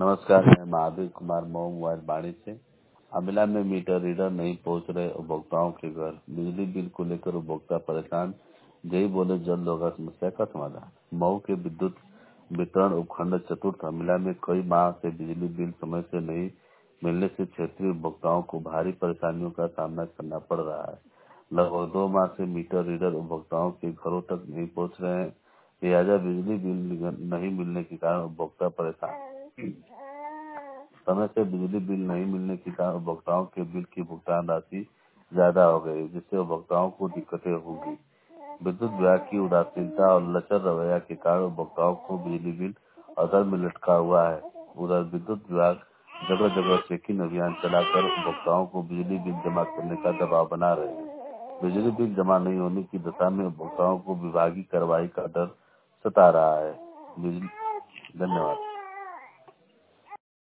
नमस्कार, मैं महावीर कुमार मऊ मोबाइल बाड़ी से। अमिला में मीटर रीडर नहीं पहुंच रहे उपभोक्ताओं के घर। बिजली बिल को लेकर उपभोक्ता परेशान, जय बोले जल्द होगा समस्या का समाधान। मऊ के विद्युत वितरण उपखंड चतुर्थ अमिला में कई माह से बिजली बिल समय से नहीं मिलने से क्षेत्रीय उपभोक्ताओं को भारी परेशानियों का सामना करना पड़ रहा है। लगभग 2 माह से मीटर रीडर उपभोक्ताओं के घरों तक नहीं पहुंच रहे हैं। लिहाजा बिजली बिल नहीं मिलने के कारण उपभोक्ता परेशान। समय से बिजली बिल नहीं मिलने के कारण उपभोक्ताओं के बिल की भुगतान राशि ज्यादा हो गई, जिससे उपभोक्ताओं को दिक्कतें होगी। विद्युत विभाग की उदासीनता और लचर रवैया के कारण उपभोक्ताओं को बिजली बिल अधर में लटका हुआ है। उधर विद्युत विभाग जगह जगह चेकिंग अभियान चलाकर उपभोक्ताओं को बिजली बिल जमा करने का दबाव बना रहे हैं। बिजली बिल जमा नहीं होने की दशा में उपभोक्ताओं को विभागीय कार्रवाई का डर सता रहा है। धन्यवाद।